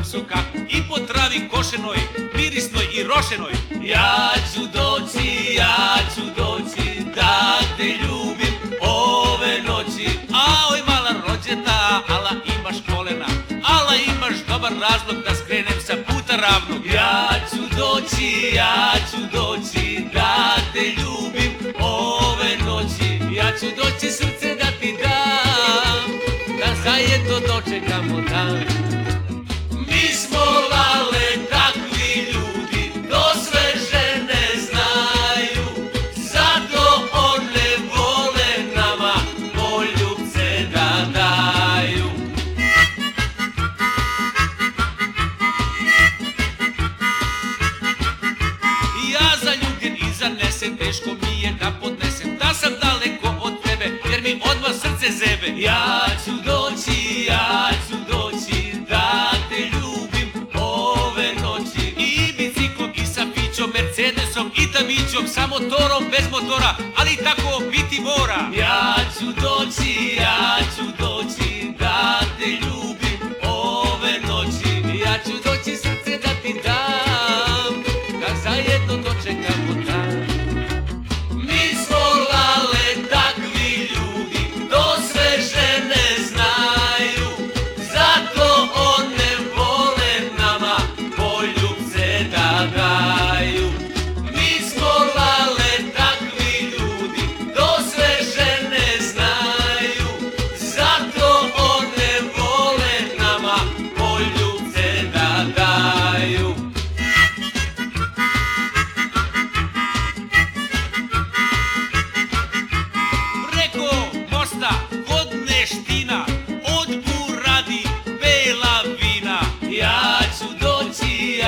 su kako i po travi košenoj, mirisnoj i rošenoj. Ja ću doći da te ljubim ove noći. Aoj mala rođena, ala imaš kolena, ala imaš dobar razlog da skrenem sa puta ravnog. Ja ću doći da te ljubim ove noći. Ja ću doći srce da ti dam, da zajedno dočekamo dan. Mi smo Lale takvi ljudi, to sve žene znaju, zato one vole nama poljubce da daju. Ja zaljubljen i zanesen, teško mi je da podnesem da sam daleko od tebe, jer mi odmah srce zebe. Ja ću doći da te ljubim ove noći. I biciklom, i sa pićom, Mercedesom, i tamićom, sa motorom, bez motora, ali tako biti mora. Ja ću doći da te ljubim ove noći. Ja ću doći srce da ti dam, da zajedno dočekamo dan. Mi smo Lale takvi ljudi, to sve žene znaju, zato one vole nama poljubce da daju. Mi smo Lale takvi ljudi, to sve žene znaju, zato one vole nama poljubce da daju. Preko mosta kod Neština, od Buradi bela vina. Ja ću doći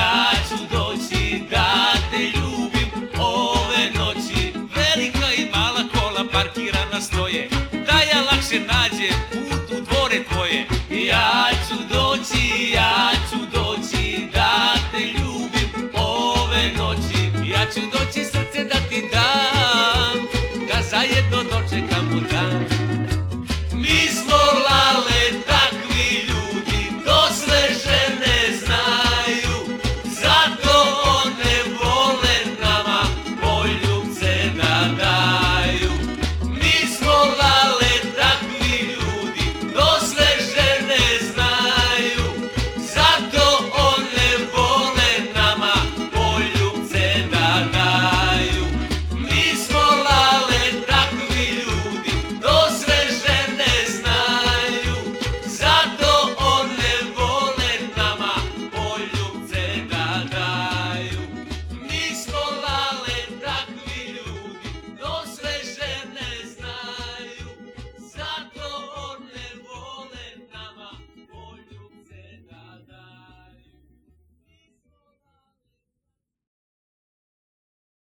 da te ljubim ove noći. Velika i mala kola parkirana stoje, da ja lakše nađem put u dvore tvoje. Ja ću doći da te ljubim ove noći. Ja ću